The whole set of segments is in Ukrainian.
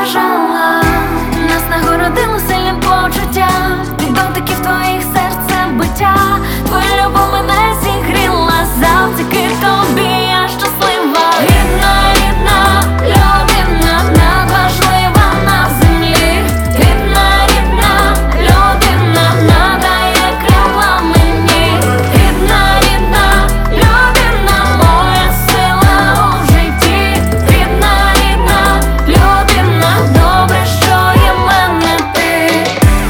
бажала. Нас нагородили сильним почуттям, від дотиків твоїх серця биття. Твоя любов мене зігріла, завдяки тобі я щаслива. Рідна, рідна людина, надважлива на землі. Рідна, рідна людина, надає крила мені. Рідна, рідна людина, моя сила у житті. Рідна, рідна людина, добре, що є в мене ти.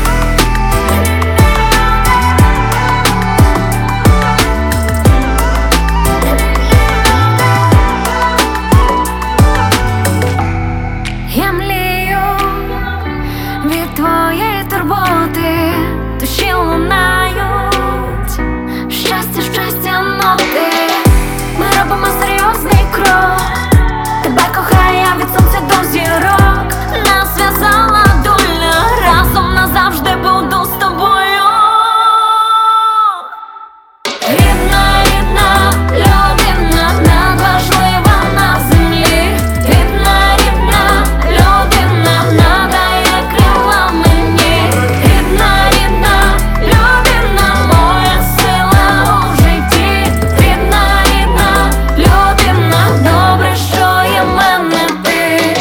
Я млію від твоєї турботи, душі лунають щастя, щастя ноти. Ми робимо серйозний крок, тебе кохаю я від сонця до зірок. Нас зв'язала доля, разом назавжди буду з тобою. Рідна, рідна людина, надважлива на землі. Рідна, рідна людина, надає крила мені. Рідна, рідна людина, моя сила у житті. Рідна, рідна людина, добре, що є в мене ти.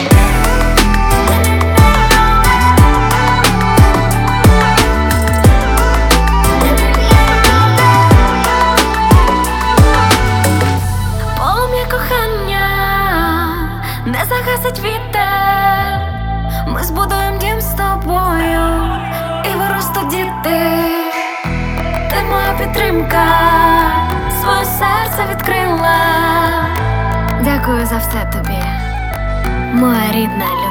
Полум'я кохання не загасить вітер. Ми збудуємо дім з тобою і виростуть діти. Ти моя підтримка, своє серце відкрила. Дякую за все тобі, моя рідна людина.